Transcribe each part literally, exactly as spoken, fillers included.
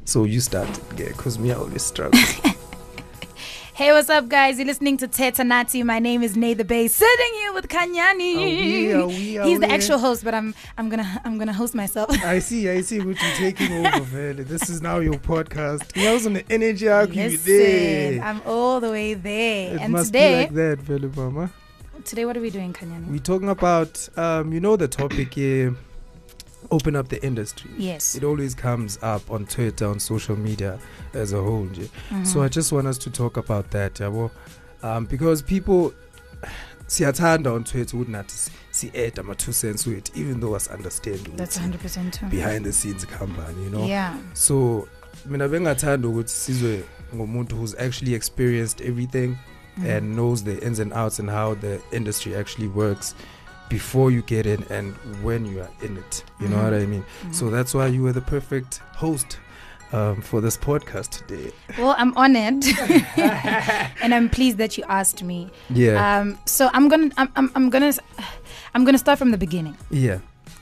So you start, because me I always struggle. Hey, what's up, guys? You're listening to Teta Nati. My name is Nay the Bay, sitting here with Kanyani. Are we, are we, are He's the we? actual host, but I'm I'm gonna I'm gonna host myself. I see, I see what you're taking over, man. This is now your podcast. You know, some energy I give you there. Listen, I'm all the way there. It and must today, be like that, Vele Mama. today, what are we doing, Kanyani? We're talking about, um, you know, the topic here. Open up the industry. Yes. It always comes up on Twitter, on social media as a whole. nje. Mm-hmm. So I just want us to talk about that, yabo. Um, because people siyathanda on Twitter would not see it, I'm a two cents with, even though us understand That's one hundred percent true. behind the scenes company, you know. Yeah. So mina bengathanda ukuthi sizwe ngomuntu who's actually experienced everything Mhm. and knows the ins and outs and how the industry actually works before you get in and when you are in it, you know Mhm. what I mean? Mhm. So that's why you were the perfect host um, for this podcast today. Well, I'm honored, and I'm pleased that you asked me. Yeah, Um, so I'm gonna I'm, I'm I'm gonna I'm gonna start from the beginning, yeah.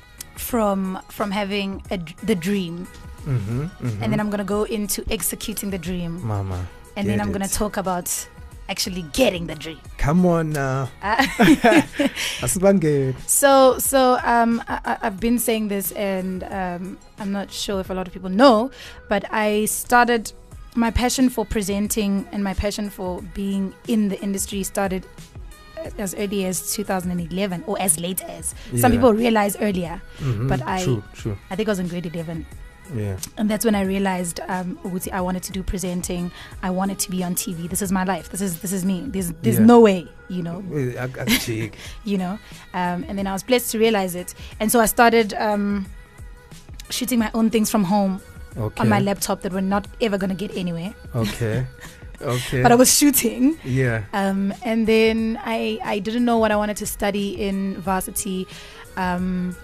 from from having a, d- the dream, Mm-hmm, mm-hmm. and then I'm gonna go into executing the dream, Mama, and then get I'm gonna it. talk about actually getting the dream. Come on now. Uh, Asibangele. so so um I, I- I've been saying this, and um I'm not sure if a lot of people know, but I started my passion for presenting and my passion for being in the industry started as early as two thousand eleven, or as late as some Yeah. people realize earlier. Mhm, but I- True, true. I think I was in grade eleven, Yeah. and that's when I realized um ukuthi I wanted to do presenting. I wanted to be on T V. This is my life. This is this is me. There's there's Yeah. no way, you know. Eh, ak- akujiki. you know. Um, and then I was blessed to realize it. And so I started um, shooting my own things from home Okay. on my laptop that were not ever going to get anywhere. Okay. Okay. But I was shooting. Yeah. Um, and then I, I didn't know what I wanted to study in varsity. Um,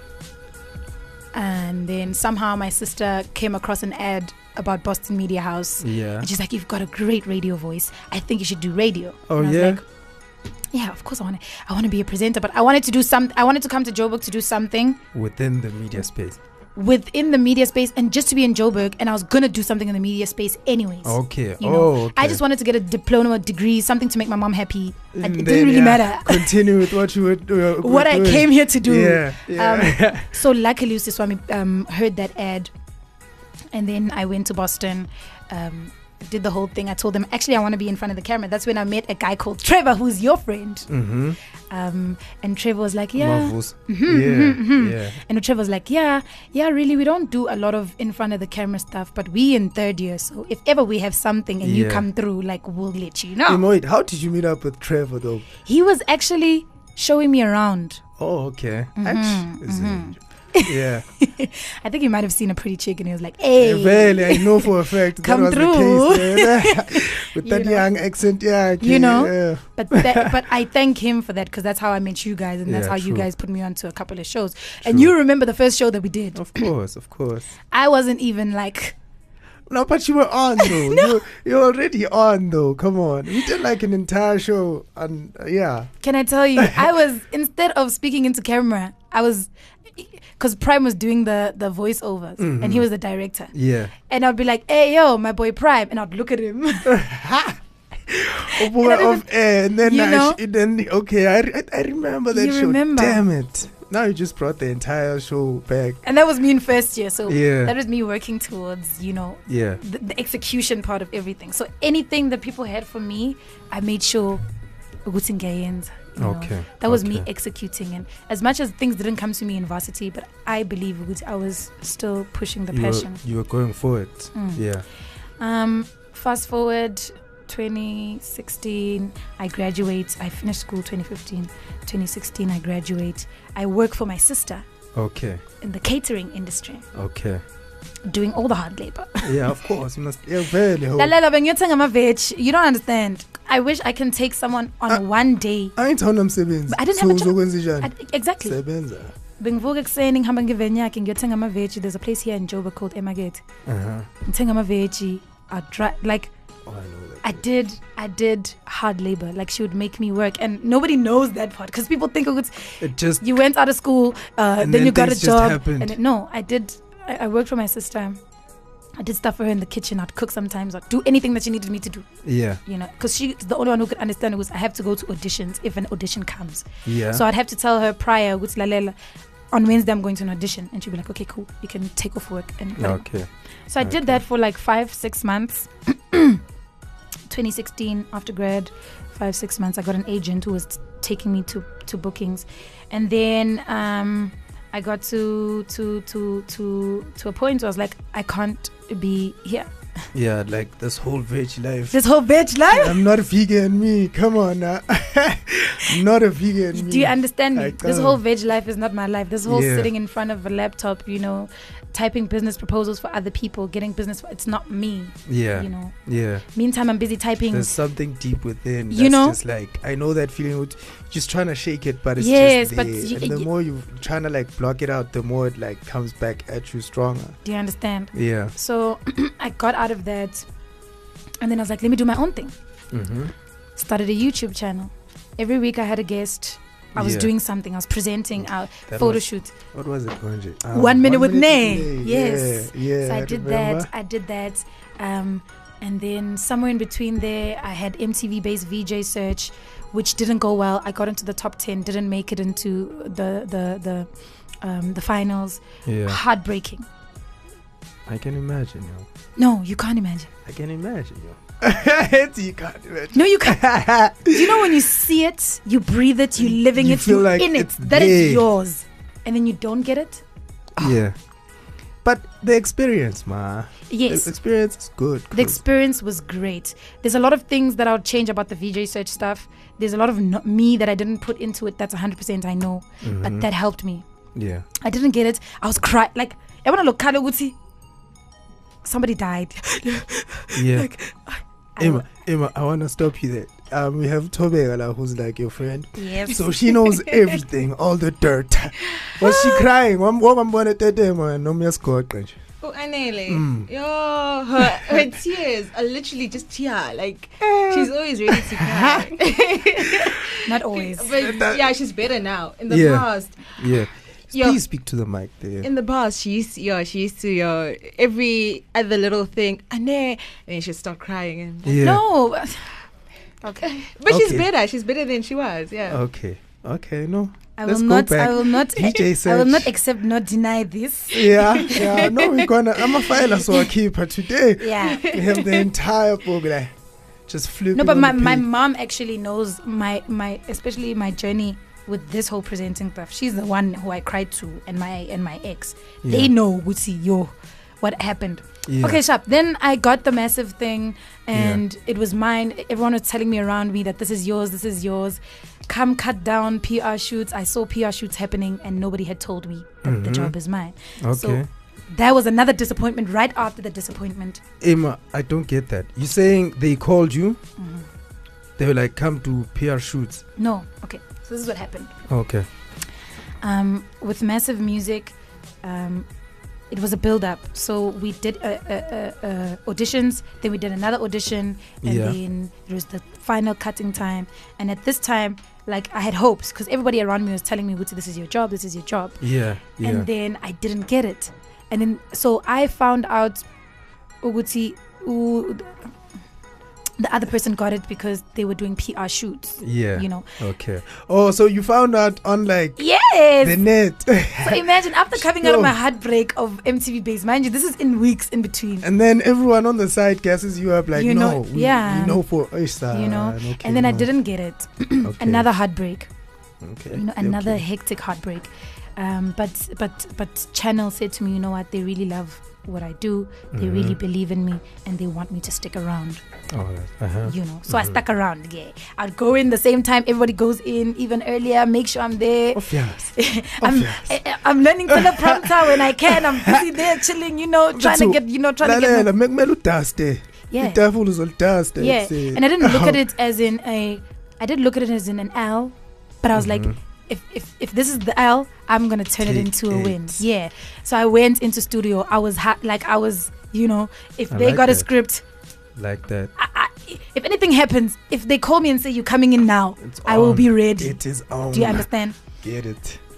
and then somehow my sister came across an ad about Boston Media House. Yeah. And she's like, "You've got a great radio voice. I think you should do radio." Oh, and I was yeah? like, yeah, of course I want to. I want to be a presenter, but I wanted to do some. I wanted to come to Joburg to do something Within the media space. within the media space, and just to be in Joburg. And I was gonna do something in the media space anyways. Okay. You know, oh, okay. I just wanted to get a diploma, degree, something to make my mom happy. And And it then, didn't really yeah, matter Continue with what you were doing. what I came here to do. Yeah. yeah. So luckily, Usiswami um, heard that ad, and then I went to Boston. Um, did the whole thing. I told them, actually, I want to be in front of the camera. That's when I met a guy called Trevor, who's your friend. mm-hmm. Um, and Trevor was like, yeah. Marvels. Mhm, yeah. mhm, mhm. Yeah. And Trevor was like, yeah, yeah, really, we don't do a lot of in front of the camera stuff, but we in third year, so if ever we have something and you Yeah. come through, like, we'll let you Hey, know. Moit, how did you meet up with Trevor though? He was actually showing me around. Oh, okay. Mhm, Actu- is mhm. it- Yeah. I think he might have seen a pretty chick and he was like, hey, Really, I know for a fact that Come was through. the case. man. With You that know. young accent, yeah. okay, You know. Yeah. but that, but I thank him for that, because that's how I met you guys, and that's Yeah, how you true. guys put me on to a couple of shows. And True. you remember the first show that we did? Of course, of course. I wasn't even like, No, but you were on though. you, you're already on though. Come on. We did like an entire show, and uh, yeah. can I tell you, I was, instead of speaking into camera, I was, because Prime was doing the, the voiceovers, Mhm. and he was the director. Yeah. And I'd be like, hey, yo, my boy Prime. And I'd look at him. Oh, boy, And I off air, and then you I know? sh- then okay, I, re- I remember that You show. remember. Damn it! Now you just brought the entire show back. And that was me in first year. So Yeah. that was me working towards, you know, Yeah. the, the execution part of everything. So anything that people had for me, I made sure ukuthi ngiyayenza, you know. Okay. That was me okay. executing. And as much as things didn't come to me in varsity, but I believe ukuthi I was still pushing the you passion. Were, you were going for it. Mm. Yeah. Um, fast forward twenty sixteen, I graduate. I finished school twenty fifteen. twenty sixteen, I graduate. I work for my sister Okay. in the catering industry, Okay. doing all the hard labor. Yeah, of course. You must. Yeah, very. hope. Lalela, bengiyothenga ama-veg. You don't understand. I wish I can take someone on Uh, one day. I ain't telling them sebenza. But I didn't have a job. uzokwenza njani? I- exactly. Sebenza. Bengivuka ekuseni ngihamba ngevenyakhe ngiyothenga ama-veg. There's a place here in Joburg called Emaget. Uh-huh. Ngithenga ama-veg. I dry, like Oh, I know that. I did I did hard labor. Like she would make me work, and nobody knows that part because people think it's It just. you went out of school, uh, And then, then you got a things just job. happened. And it, no, I did. I, I worked for my sister. I did stuff for her in the kitchen. I'd cook sometimes. I'd do anything that she needed me to do. Yeah. You know, because she's the only one who could understand it was I have to go to auditions if an audition comes. Yeah. So I'd have to tell her prior, "What's Lalela? On Wednesday I'm going to an audition," and she'd be like, "Okay, cool. You can take off work." And Okay. So I Okay. did that for like five, six months. twenty sixteen, after grad, five, six months, I got an agent who was t- taking me to, to bookings. And then um, I got to, to, to, to, to a point where I was like, I can't be here. Yeah, like this whole veg life. This whole bitch life. I'm not vegan, me. Come on now. I'm not a vegan. Me. Do you understand me? I This can't. whole veg life is not my life. This whole Yeah. sitting in front of a laptop, you know, typing business proposals for other people, getting business. For, it's not me. Yeah. You know. Yeah. Meantime, I'm busy typing. There's something deep within. You That's know? just like I know that feeling. With just trying to shake it, but it's Yes, just but there. y- and the y- more you trying to like block it out, the more it like comes back at you stronger. Do you understand? Yeah. So I got out of that, and then I was like, let me do my own thing. Mm-hmm. Started a YouTube channel. Every week I had a guest. I was Yeah. doing something. I was presenting our That photo was- shoot. What was it, Konji? One minute with Nay. Nay. Yes. Yeah. Yeah. So I did remember. that. I did that. Um, and then somewhere in between there, I had M T V-based V J search, which didn't go well. I got into the top ten, didn't make it into the the the um, the finals. Yeah. Heartbreaking. I can imagine, yo. No, you can't imagine. I can imagine, yo. you can't imagine. No, you can't. You know when you see it, you breathe it, you living You it, feel you like in it. it's That is there. yours, and then you don't get it. Yeah. But the experience, ma. Yes. The experience is good. The experience was great. There's a lot of things that I would change about the V J search stuff. There's a lot of no- me that I didn't put into it. That's one hundred percent I know. Mhm. But that helped me. Yeah. I didn't get it. I was crying. Like, I want to look Kaluguti. Somebody died. Yeah. Like, I, Emma, Emma, I want to stop you there. Um, we have Tobegala, who's like your friend. yes. So she knows everything, all the dirt. Was she crying? What what I'm gonna tell them? No, me scored. Oh, Anele. Mm. Yo, her, her tears are literally just tear. Like, she's always ready to cry. Not always. But yeah, she's better now. In the Yeah. past, Yeah. Yeah. Please speak to the mic there. in the past, she used to, yeah, she used to, yo, every other little thing, Ane, and then she'd start crying. And, Yeah. No. Okay. but she's Okay. better. She's better than she was. Yeah. Okay. Okay. No. I Let's will go not. back. I will not. D J I will not search. accept, not deny this. Yeah. Yeah. No, we're gonna. I'm a filer, so I keep her today. Yeah. We have the entire book there. Just flipping. No, but on my, the my page. mom actually knows my my especially my journey with this whole presenting stuff. She's the one who I cried to, and my and my ex. Yeah. They know Wutsi yo what happened. Yeah. Okay, sharp. Then I got the massive thing, and it was mine. Everyone was telling me around me that this is yours, this is yours. Come cut down P R shoots. I saw P R shoots happening, and nobody had told me that the Mhm. job is mine. Okay. So that was another disappointment. Right after the disappointment, Emma, I don't get that. You saying they called you? Mhm. They were like, come to P R shoots. no. Okay, so this is what happened. Okay. Um, with massive music, um, it was a build-up. So we did uh, uh, uh, uh, auditions, then we did another audition, and Yeah. then it was the final cutting time. And at this time, like I had hopes because everybody around me was telling me, "Wuti, this is your job. This is your job." Yeah. Yeah. And then I didn't get it. And then so I found out, Uguti, u- the other person got it because they were doing P R shoots. yeah. You know. Okay. Oh, so you found out on like Yes. the net. So imagine after coming out Sure. of my heartbreak of M T V base, mind you, this is in weeks in between. And then everyone on the side guesses you up like, You no, know, we, yeah. we know for Oisa. You know, okay, and then I no. didn't get it. Okay. Another heartbreak. Okay. You know, another Okay. hectic heartbreak. Um, but but but Channel said to me, you know what? They really love what I do. They Mhm. really believe in me, and they want me to stick around. Oh, uh-huh. You know, so I Mhm. stuck around. Yeah, I'd go in the same time everybody goes in, even earlier. Make sure I'm there. Obvious. I'm Obvious. I, I'm learning teleprompter when I can. I'm busy there chilling. You know, trying to Bethu, get you know trying to get. Lalela, make me udaste. Yeah. Itafula uzolidaste. Yeah, It's, uh, and I didn't look at it as in a. I did look at it as in an L, but I was like, Mhm. if if if this is the L, I'm gonna turn it Take into a win. it. Yeah. So I went into studio. I was ha- like I was, you know, if I they like got a that. script, like that. I, I, if anything happens, if they call me and say you're coming in now, It's I will on. be ready. It is on. Do you understand? Get it.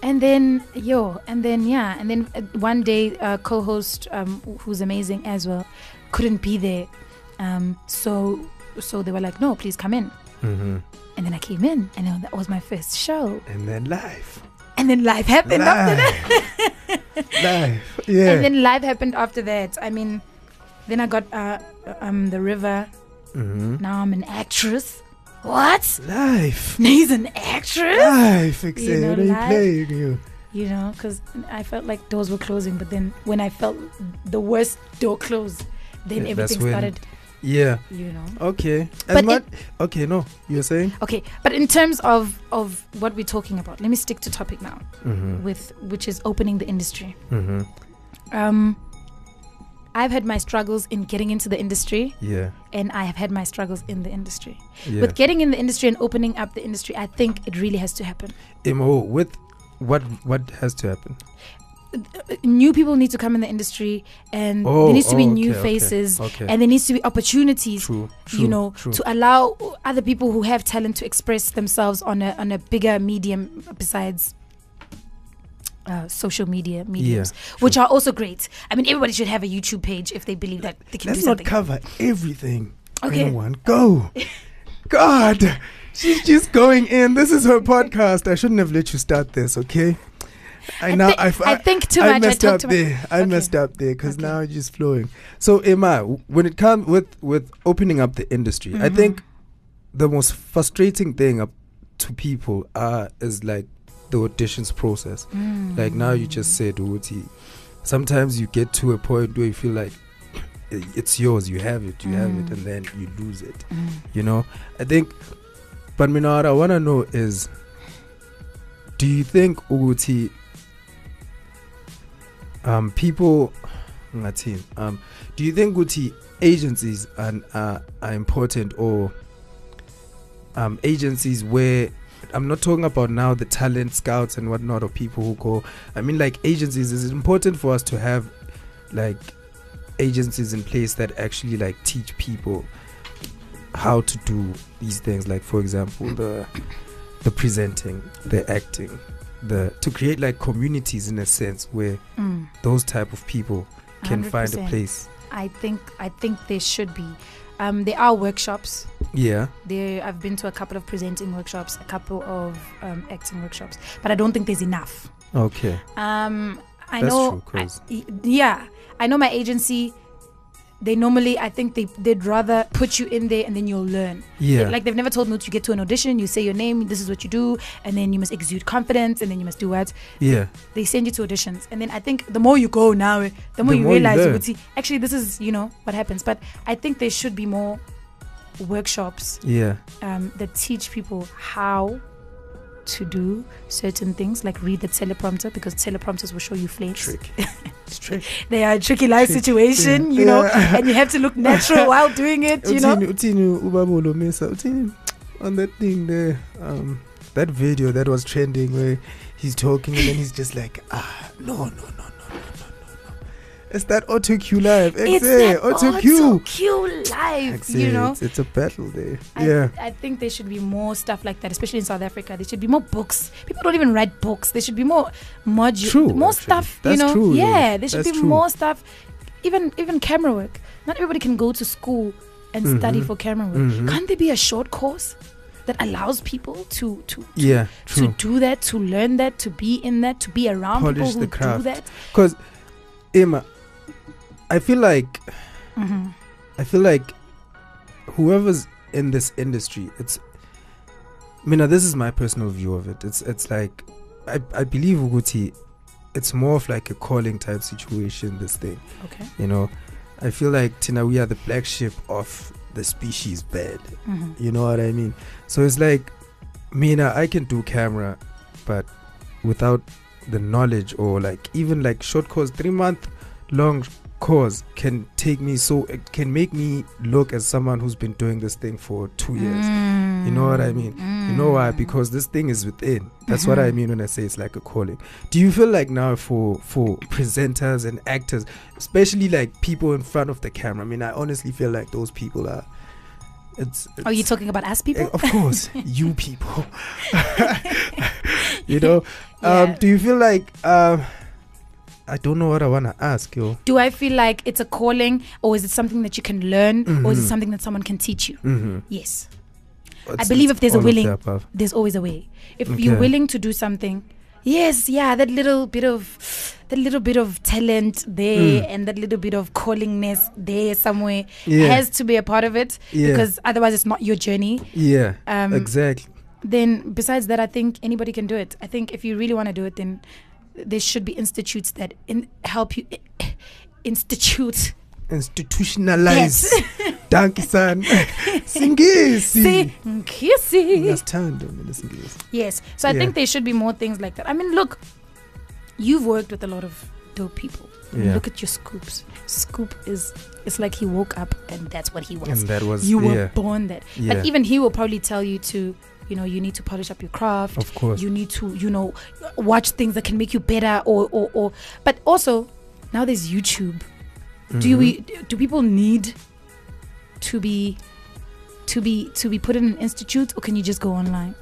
And then yo, and then yeah, and then uh, one day, uh, co-host um, who's amazing as well, couldn't be there, um, so so they were like, no, please come in. Mm-hmm. And then I came in, and then that was my first show. And then live. And then life happened live. after that. Live. Yeah. And then life happened after that. I mean, then I got uh, um the River. Mm-hmm. Now I'm an actress. What? Live. He's an actress? Live. You Exactly. know, What are you live. playing you? You know, because I felt like doors were closing, but then when I felt the worst door closed, then Yeah, that's everything when- started, Yeah. you know. Okay. As But much. Okay. No. You were saying. Okay, but in terms of of what we're talking about, let me stick to topic now, Mm-hmm. with which is opening the industry. Mm-hmm. Um, I've had my struggles in getting into the industry, Yeah. and I have had my struggles in the industry. Yeah. With getting in the industry and opening up the industry, I think it really has to happen. M O with what what has to happen? Uh, New people need to come in the industry, and Oh, there needs to be oh, new okay, okay, faces, okay. and there needs to be opportunities. True. True. You know, True. to allow other people who have talent to express themselves on a on a bigger medium besides uh, social media mediums, Yeah, which are also great. I mean, everybody should have a YouTube page if they believe that they can Let's do not something. cover everything. Okay. Anyone go. God, she's just going in. This is her podcast. I shouldn't have let you start this. Okay. I, I now thi- I, f- I think too I much. I messed talk up too much. there. I Okay. messed up there because Okay. now it's just flowing. So Emma, w- when it comes with with opening up the industry, I Mhm. think the most frustrating thing up to people uh, is like the auditions process. Mm. Like now you just said, Uti, sometimes you get to a point where you feel like i- it's yours, you have it, you have it, Mm. and then you lose it. Mm. You know, I think, but Mina, what I want to know is, do you think Uti, um, people, ngathini, um, do you think Uti agencies are, are, are important, or um, agencies where, I'm not talking about now the talent scouts and whatnot, or people who go, I mean like agencies, is it important for us to have like agencies in place that actually like teach people how to do these things, like for example the the presenting, the acting, the to create like communities in a sense where Mm. those type of people can find a one hundred percent. place. I think I think there should be. Um, there are workshops. Yeah. There, I've been to a couple of presenting workshops, a couple of um, acting workshops, but I don't think there's enough. Okay. Um, I That's know. true, 'cause- I- y- yeah, I know my agency. They normally, I think they they'd rather put you in there and then you'll learn. Yeah. Like they've never told me to get to an audition. You say your name, this is what you do, and then you must exude confidence, and then you must do what. yeah. They send you to auditions, and then I think the more you go now, the more The you more you realize you learn. would see. Actually, this is you know what happens. But I think there should be more workshops Yeah. um, that teach people how to do certain things, like read the teleprompter, because teleprompters will show you flames. Tricky. It's tricky. They are a tricky life Tricky. situation, Yeah. you know, Yeah. and you have to look natural while doing it, you know. Utini, Utini, Ubabolo Mesa, Utini, on that thing there, um, that video that was trending where he's talking and then he's just like, ah, no, no, no, no, no, no, no, no. It's that auto cue live. It's Exe, that auto cue. cue live, Exe, you know. It's, it's a battle there. I, yeah. I think there should be more stuff like that, especially in South Africa. There should be more books. People don't even write books. There should be more modules, True, more actually. stuff. That's you know, true, though. yeah. There should That's be true. more stuff. Even even camera work. Not everybody can go to school and study Mhm. for camera work. Mhm. Can't there be a short course that allows people to to to, Yeah, to true. do that, to learn that, to be in that, to be around Polish people the who craft. do that? Because, Emma, I feel like, Mm-hmm. I feel like whoever's in this industry, it's, Mina, this is my personal view of it. It's it's like, I, I believe Uguti, it's more of like a calling type situation, this thing. Okay. You know, I feel like Tina, we are the black sheep of the species bed. Mm-hmm. You know what I mean? So it's like, Mina, I can do camera, but without the knowledge, or like even like short course, three month long course can take me, so it can make me look as someone who's been doing this thing for two years. You know what I mean? You know why? Because this thing is within. That's what I Mhm. mean when I say it's like a calling. Do you feel like now for for presenters and actors, especially like people in front of the camera? I mean, I honestly feel like those people are. It's. Are you it's- talking about us people? Eh, Of course, you people. You know, um, Yeah. do you feel like um, I don't know what I want to ask you. Do I feel like it's a calling, or is it something that you can learn, or is it Mhm. something that someone can teach you? Mm-hmm. Yes. I believe if there's a willing, there's always a way. If you're Okay. willing to do something, yes, yeah, that little bit of, that little bit of talent there, Mm. and that little bit of callingness there somewhere Yeah. has to be a part of it, Yeah. because otherwise it's not your journey. Yeah. Um, Exactly. Then besides that, I think anybody can do it. I think if you really want to do it, then there should be institutes that in, help you institute. Institutionalize. Danke san. Singisi. See, kissy. Ngiyasithanda mina Singisi. Yes. So I Yeah. think there should be more things like that. I mean, look, you've worked with a lot of dope people. Yeah. Look at your Scoops. Scoop is, it's like he woke up and that's what he was. And that was You were yeah. born that. Yeah. But even he will probably tell you to, you know, you need to polish up your craft. Of course. You need to, you know, watch things that can make you better, or, or, or. But also, now there's YouTube. Do you, Mhm. do people need to be, to be, to be put in an institute, or can you just go online?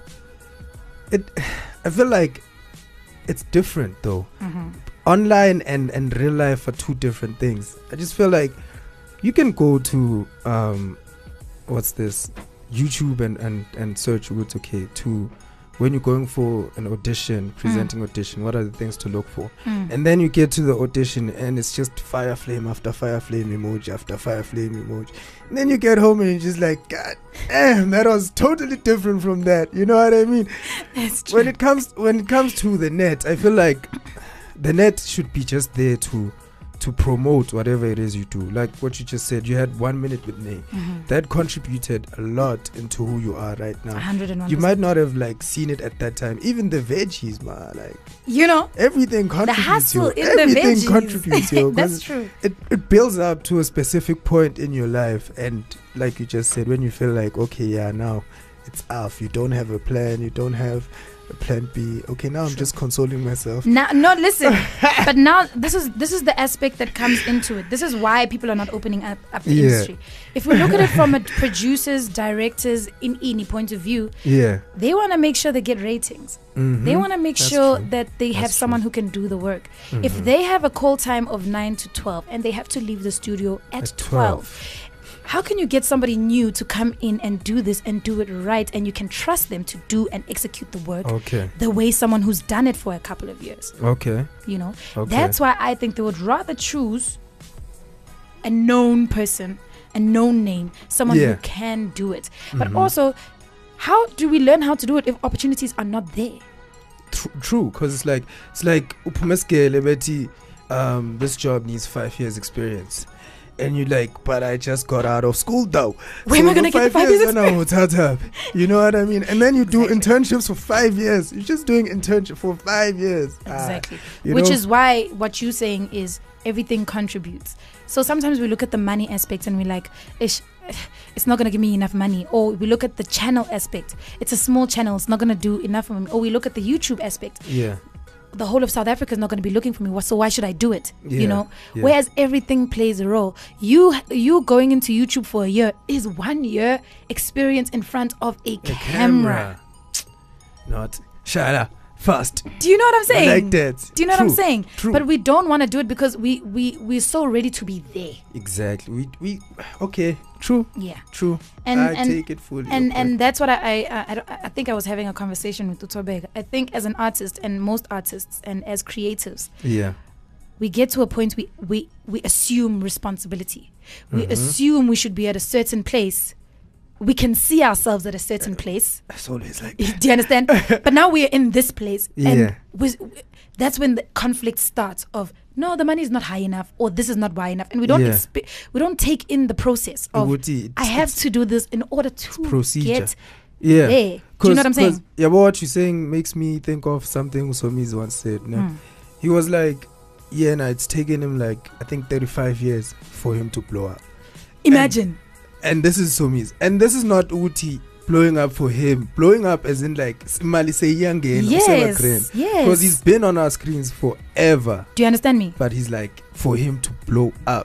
It, I feel like it's different though. Mm-hmm. Online and and real life are two different things. I just feel like you can go to um, what's this, YouTube and and and search what's okay to when you're going for an audition, presenting audition. What are the things to look for? Mm. And then you get to the audition and it's just fire flame after fire flame emoji after fire flame emoji. And then you get home and you're just like, God damn, that was totally different from that. You know what I mean? That's true. When it comes when it comes to the net, I feel like the net should be just there to to promote whatever it is you do. Like what you just said, you had one minute with Nay. Mhm. That contributed a lot into who you are right now. one hundred one You might not have like seen it at that time. Even the veggies, man, like You know, everything the contributes. hustle yo. in everything the veggies. contributes. Yo, 'cause That's true. it, it builds up to a specific point in your life, and like you just said, when you feel like, okay, yeah, now it's off, you don't have a plan, you don't have a plan B. Okay, now I'm Sure. just consoling myself. Now, no, listen. But now this is this is the aspect that comes into it. This is why people are not opening up, up the Yeah. industry. If we look at it from a producers, directors, in any point of view, Yeah. they want to make sure they get ratings. Mhm. They want to make That's sure true. that they have That's someone true. who can do the work. If Mhm. they have a call time of nine to twelve and they have to leave the studio at, At twelve, how can you get somebody new to come in and do this and do it right, and you can trust them to do and execute the work Okay. the way someone who's done it for a couple of years, Okay. you know? Okay. That's why I think they would rather choose a known person, a known name, someone Yeah. who can do it. But Mhm. also, how do we learn how to do it if opportunities are not there? Tr- true, because it's like it's like upumeskele bethi, um this job needs five years experience, and you're like, but I just got out of school though. Where am I gonna get the five years and I'm uthatha. You know what I mean? And then you do internships for five years. You're just doing internship for five years. Ah, Exactly. you Which know? is why what you're saying is everything contributes. So sometimes we look at the money aspect and we're like, Ish, it's not going to give me enough money. Or we look at the channel aspect. It's a small channel. It's not going to do enough for me. Or we look at the YouTube aspect. Yeah. The whole of South Africa is not going to be looking for me. So why should I do it? Yeah, You know? yeah. Whereas everything plays a role. You you going into YouTube for a year is one year experience in front of a, A camera. Not shut up. Fast. Do you know what I'm saying? Like that. Do you know what I'm True, saying? true. But we don't want to do it because we we we're so ready to be there. Exactly. We we okay. True. Yeah. True. And I and take it fully. and, okay. and that's what I I, I I don't- I think I was having a conversation with Utobega. I think as an artist and most artists and as creatives, yeah. we get to a point we we we assume responsibility. We Mhm. assume we should be at a certain place. We can see ourselves at a certain place. It's always like Do you understand? But now we're in this place, Yeah. and we, that's when the conflict starts. Of no, the money is not high enough, or this is not high enough, and we don't Yeah. expe- we don't take in the process of Ukuthi it's- I have it's- to do this in order to procedure. get yeah. there. Do you know what I'm saying? Yeah, but what you're saying makes me think of something Usomizi once said. No? Mm. He was like, yeah, no, it's taken him like, I think thirty-five years for him to blow up. Imagine. And this is Somizi. And this is not Uti blowing up for him. Blowing up as in like, Mali say young Yes. Because Yes. he's been on our screens forever. Do you understand me? But he's like, for him to blow up,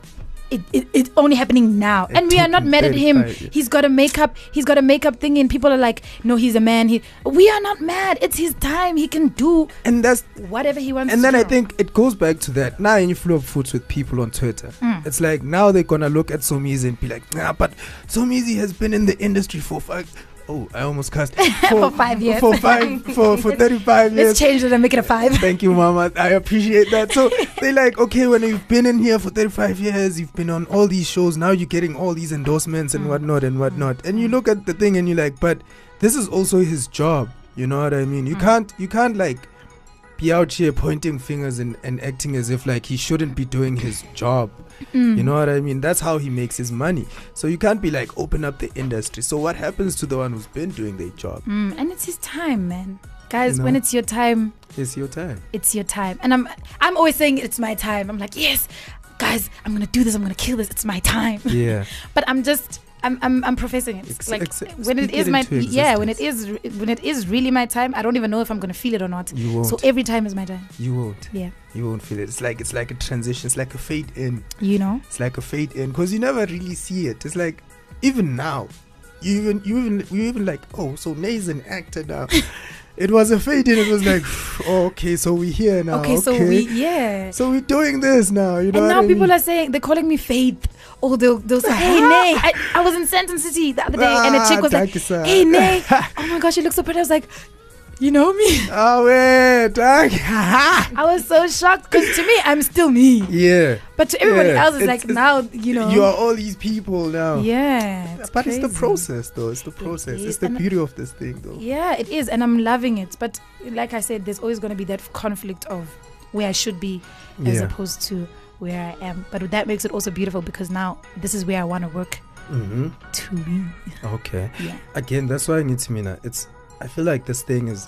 it, it it's only happening now, It and we are took not him mad at him. thirty-five years. He's got a makeup. He's got a makeup thing, and people are like, "No, he's a man." He, we are not mad. It's his time. He can do And that's whatever he wants. and to then I do. think it goes back to that. Now in flow of foods with people on Twitter, Mm. it's like now they're gonna look at Somizi and be like, nah, but Somizi has been in the industry for five. Oh, I almost cussed. For five years. For five. For for thirty-five years. Let's change it and make it a five. Thank you, Mama. I appreciate that. So they're like, okay, when you've been in here for thirty-five years, you've been on all these shows, now you're getting all these endorsements and Mm. whatnot and whatnot. And you look at the thing and you're like, but this is also his job. You know what I mean? You Mm. can't, you can't like be out here pointing fingers and, and acting as if like he shouldn't be doing his job. Mm. You know what I mean? That's how he makes his money. So you can't be like, open up the industry. So what happens to the one who's been doing their job? Mm, and it's his time, man. Guys, You when know? it's your time, It's your time. it's your time. And I'm I'm always saying it's my time. I'm like, yes, guys, I'm gonna do this, I'm gonna kill this, it's my time. Yeah. But I'm just I'm I'm, I'm professing it. Ex- like ex- when it speak is it my into yeah, when it existence. is re- when it is really my time, I don't even know if I'm gonna feel it or not. You won't. So every time is my time. you won't. Yeah. You won't feel it. It's like it's like a transition. It's like a fade in. You know? It's like a fade in because you never really see it. It's like even now, you even you even you even like, oh, so Nay's an actor now. It was a fade in. It was like, oh, okay, so we're here now. Okay, so we yeah. so we're doing this now. You know. And what now I people mean? are saying they're calling me Faith. Oh, they'll they'll say, "Hey, Nay." I, I was in Sandton City the other day, and a chick was Ah, like, thank you, sir. "Hey, Nay." Oh my gosh, you look so pretty. I was like, "You know me?" Oh wait, thank you. I was so shocked because to me, I'm still me, Yeah. but to everybody Yeah, else, it's, it's- like it's- now, you know. You are all these people now. Yeah, it's But it's the crazy. process, though. It's the process. is, It's the and- beauty of this thing, though. Yeah, it is, and I'm loving it. But like I said, there's always going to be that conflict of where I should be as Yeah. opposed to where I am. But that makes it also beautiful because now this is where I want to work Mm-hmm. to be. Okay. Yeah. Again, that's why I need to mean that. It's. I feel like this thing is.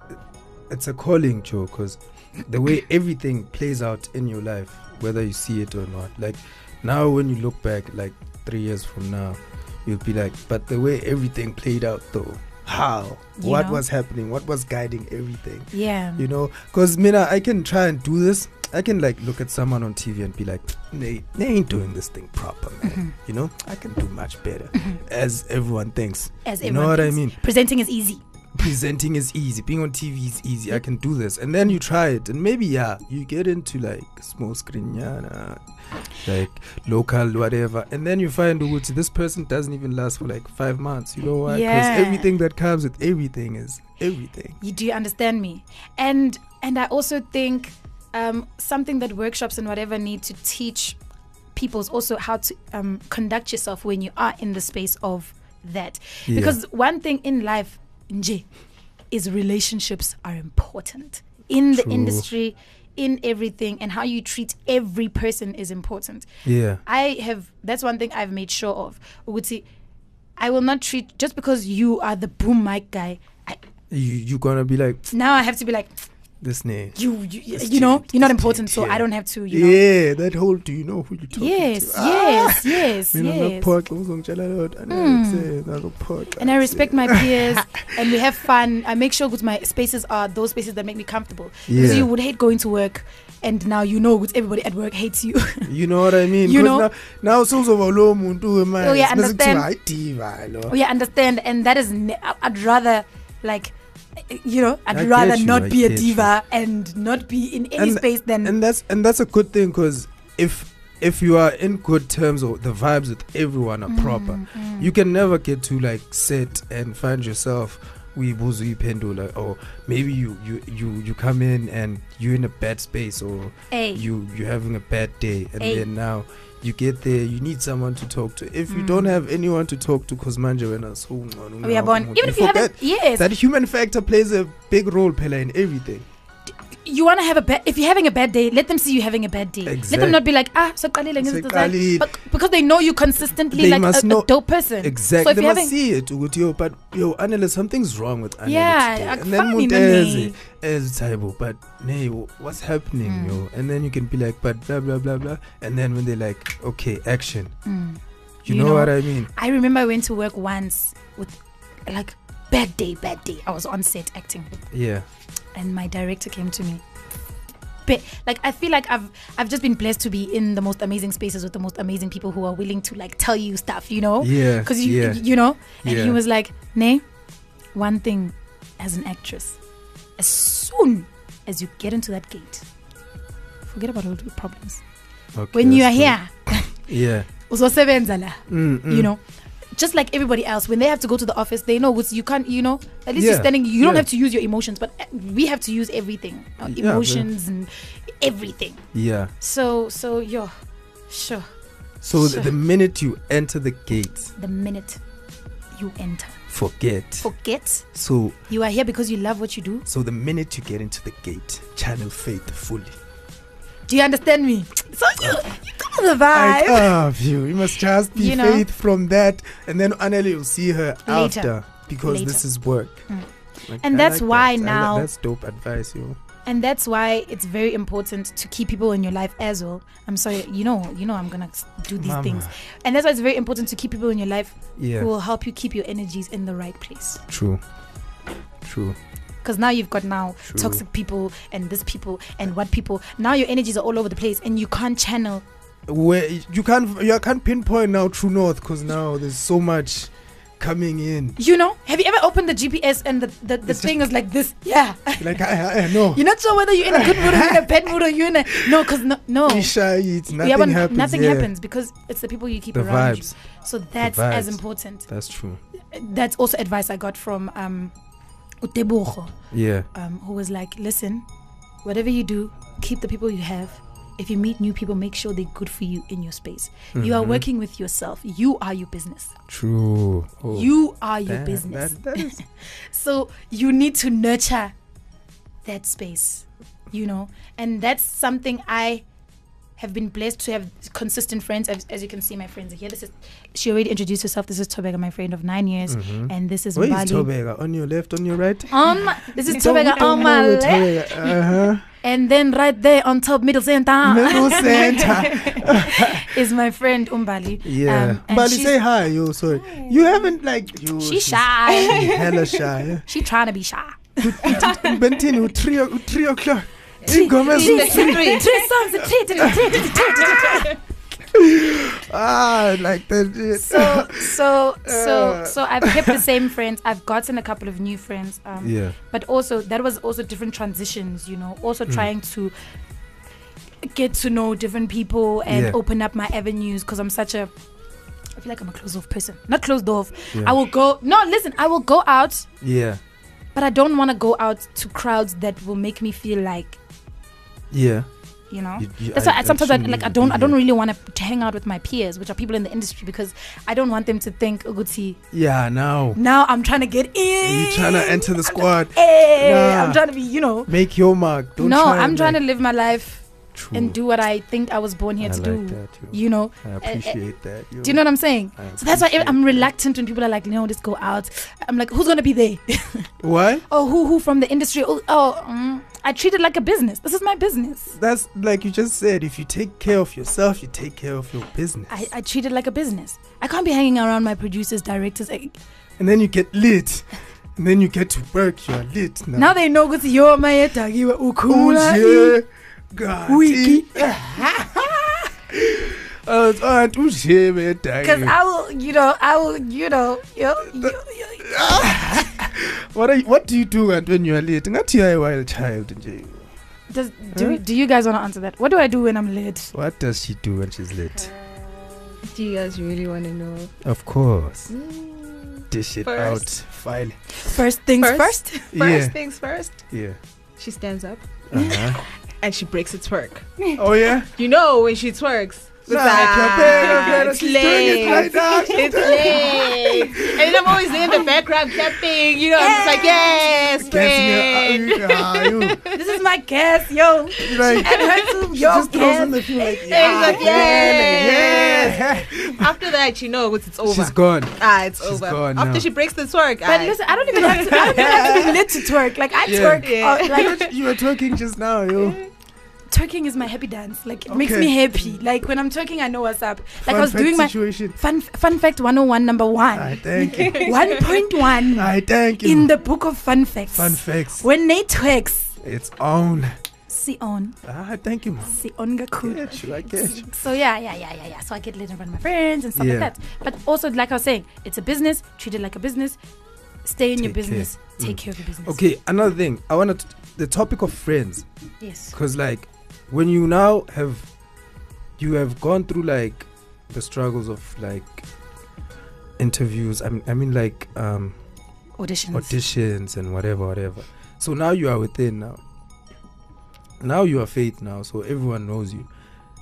It's a calling, Joe, because the way everything plays out in your life, whether you see it or not. Like now, when you look back, like three years from now, you'll be like, but the way everything played out, though, how? You what know? was happening? What was guiding everything? Yeah. You know, because Mina, I can try and do this. I can like look at someone on T V and be like, they, they ain't doing this thing proper, man. Mhm. You know, I can do much better, as everyone thinks. As You know everyone what I thinks. mean? Presenting is easy. Presenting is easy. Being on T V is easy. I can do this, and then you try it, and maybe yeah, you get into like small screen, yeah, like local whatever, and then you find out this person doesn't even last for like five months. You know why? Because Yeah. everything that comes with everything is everything. You do understand me, and and I also think um, something that workshops and whatever need to teach people is also how to um, conduct yourself when you are in the space of that. Yeah. Because one thing in life, nje, is relationships are important in the True. industry, in everything, and how you treat every person is important. Yeah. I have that's one thing I've made sure of. Ukuthi, I will not treat just because you are the boom mic guy. I, You you gonna be like now I have to be like this name. you you, This you know dude, you're not this important, dude, so yeah. I don't have to. You know. Yeah, that whole. Do you know who you talking Yes, to? Ah! yes, yes, Mina yes. ngaphoxa uzongitshela lodwa, Mm. angeke ngakuphoxa. And I respect my peers, and we have fun. I make sure that my spaces are those spaces that make me comfortable. Because Yeah. you would hate going to work, and now you know that everybody at work hates you. You know what I mean? You 'Cause know? now, now sozoba lo muntu wemali. Oh, yeah, Bese kuthiwa, understand. "Hayi, diva lo." Oh yeah, understand, and that is. Ne- I- I'd rather like. You know, I'd I get rather you, not I be a get you. diva and not be in any And- space than And that's and that's a good thing because if if you are in good terms or the vibes with everyone are proper, mm. you can never get to like sit and find yourself uyibuza uyiphendula, or maybe you you you you come in and you're in a bad space, or Hey. you you're having a bad day, and Hey. then now you get there, you need someone to talk to. If you Mm. don't have anyone to talk to, because manje wena so ngcono, we are born. ungakho Even if you forget haven't, yes, that human factor plays a big role, Pella, in everything. you want to have a bad. If you're having a bad day, let them see you having a bad day. Let Exact- them not be like ah, so qalile ngezinto zakho. Seqalile. But because they know you consistently They like must a, know- a dope person. Exactly. So if They you're must having, see it. Ukuthi, yo, but yo, Anele, something's wrong with Anele Yeah, today. akufani And then nane. Munteze is terrible, but nay, what's happening, Mm. yo? And then you can be like, but blah blah blah blah. And then when they're like, okay, action. Mm. You, You know, know, what I mean? I remember I went to work once with like bad day, bad day. I was on set acting, Yeah. and my director came to me. be- like I feel like I've I've just been blessed to be in the most amazing spaces with the most amazing people who are willing to like tell you stuff, you know? Yeah. Because you yeah. you know, and Yeah. he was like, "Nay, one thing as an actress, as soon as you get into that gate, forget about all the problems. Okay, When you are that's here, good. Yeah. uzosebenza la, Mm, mm. you know." Just like everybody else, when they have to go to the office, they know what you can't, you know, at least Yeah, you're standing, you don't yeah. have to use your emotions, but uh, we have to use everything, uh, Yeah, emotions and everything. Yeah. So, so, yo, sure, So Sure. the minute you enter the gates, the minute you enter, forget. forget So you are here because you love what you do. so the minute you get into the gate, channel faith fully. Do you understand me? So you, you got the I vibe. love you. You must just be You know? faith from that, and then Anele will see her Later. after because Later. this is work. Mm. Like, And I that's like why that. I li- now- that's dope advice, yo. And that's why it's very important to keep people in your life as well. I'm sorry, you know, you know, I'm gonna s- do these Mama. things, and that's why it's very important to keep people in your life Yeah. who will help you keep your energies in the right place. True. True. Because now you've got now True. toxic people and this people and what people. Now your energies are all over the place, and you can't channel. Where you can't you can't pinpoint now true north because now there's so much coming in. You know, have you ever opened the G P S and the the, the It's thing is like this? Yeah. Like I, I know. You're not sure whether you're in a good mood or you're in a bad mood or you're in a no, because no, no. Isha, it's nothing yeah, but happens. nothing yeah. happens because it's the people you keep The around vibes. you. So that's vibes. as important. That's true. That's also advice I got from um Utebogo, Yeah. um, who was like, listen, whatever you do, keep the people you have. If you meet new people, make sure they're good for you in your space. You are Mhm. working with yourself. You are your business. True. Oh, You are your that- business. that- that is- So you need to nurture that space, you know, and that's something I have been blessed to have consistent friends. As, as you can see, my friends are here. This is she already introduced herself. This is Tobeka, my friend of nine years, Mhm. and this is Where is Mbali. Tobeka? On your left, on your right? Um, this is Don't- Tobeka don't on my know where left, Tobeka- Uh-huh. and then right there on top, middle center, Middle center. is my friend Umbali. Yeah. Um, and Bali, she's- say hi. You sorry. You haven't like you. She's shy. Hella shy. She trying to be shy. Bentini, three o- three o'clock. Three- Ingoma three- eziwu- three- three songs, three- three- three- three- three- three- Ah, like that. shit. so so so Uh. so I've kept the same friends. I've gotten a couple of new friends. Um, Yeah. But also that was also different transitions. You know, also Mm. trying to get to know different people and Yeah. open up my avenues because I'm such a. I feel like I'm a closed off person. Not closed off. Yeah. I will go. No, listen. I will go out, Yeah. but I don't want to go out to crowds that will make me feel like, Yeah. you know. You- you- That's I- why I, I sometimes I, shouldn't like I even don't be I don't here. really want to hang out with my peers, which are people in the industry, because I don't want them to think, Uguti, Yeah. Now. now I'm trying to get in. You trying to enter the squad? Hey, Nah. I'm trying to be, you know. Make your mark. Don't no, try I'm and, trying like, to live my life True. and do what I think I was born here I to like do. that, yo. You know. I appreciate that. yo. Do you know what I'm saying? I So that's why appreciate I'm that. reluctant when people are like, no, let's go out. I'm like, who's gonna be there? Why? oh, who who from the industry? Oh, oh mm, I treat it like a business. This is my business. That's like you just said. If you take care of yourself, you take care of your business. I, I treat it like a business. I can't be hanging around my producers, directors. I, and then you get lit. And then you get to work. You are lit now. now they know what's your my ukula. Unje, God. Wiki. Oh, it's all right. Unje, man, Because I will, you know, I will, you know, yo, yo, yo. What are you, what do you do when you are late? Ngathi you are a wild child. Nje. Does, do, Huh? do you guys want to answer that? What do I do when I'm late? What does she do when she's late? Do you guys really want to know? Of course. Mm. Dish it First. out. File. First things First. first. First Yeah. things first. Yeah. She stands up Uh-huh. and she breaks a twerk. Oh, yeah? You know when she twerks. It's Nah, like, Capella, Capella, it's she's doing it late. right now. She's It's doing late. And then I'm always in the background clapping. You know, I'm just like, yes, Guessing friend. your- ah, you- This is my guest, yo. you like, And her too, she yo, just throws in guest. the field like, It's yeah, like, yeah, yeah. After that, you know it's, it's over. She's gone. Ah, it's She's over. gone After now. she breaks the twerk, But aye. listen, I don't even have to, I don't even have to be lit to twerk. Like, I Yeah. twerk. Yeah. uh, like, You were talking just now, yo. twerking is my happy dance. Like, it makes Okay. me happy. Like, when I'm twerking, I know what's up. Like, Fun I was fact doing my situation. fun fun fact one oh one, number one. I thank you. one point one I thank you. in the book of fun facts. Fun facts. When Nate twerks, It's on. Sion. Ah, thank you, mom. Sion Gaku. Get you, I get you. So yeah, yeah, yeah, yeah, yeah. So I get let in front of my friends and stuff Yeah. like that. But also, like I was saying, it's a business. Treat it like a business. Stay in your Take care. business. Take Mm. care of your business. Okay, another thing. I want to the topic of friends, Yes. because like when you now have you have gone through like the struggles of like interviews. I mean, I mean like um Auditions. auditions and whatever, whatever. So now you are within now. Now you are Faith now, so everyone knows you.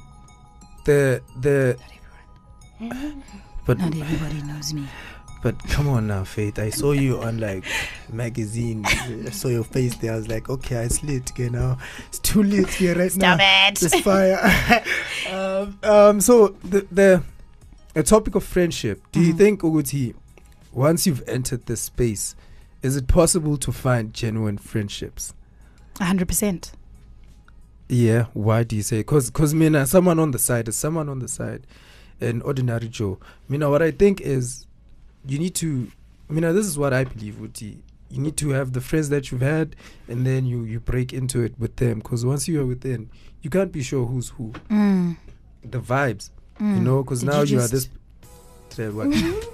The the Not everyone. but Not everybody knows me. but come on now, Faith. I saw you on like magazine. I saw your face there. I was like, okay, I slid again now. It's too late here right Stop now. it. This fire. um, um. So the the a topic of friendship. Do you Mhm. think, Uguti, once you've entered this space, is it possible to find genuine friendships? one hundred percent. Yeah. Why do you say? Cause, cause, Mina, someone on the side is someone on the side, an ordinary Joe. Mina, what I think is, you need to. Mina, this is what I believe, Uti. You need to have the friends that you've had, and then you you break into it with them. Cause once you are within, you can't be sure who's who. Mm. The vibes, Mm. you know. Cause Did now you you, are just- this. Tell what?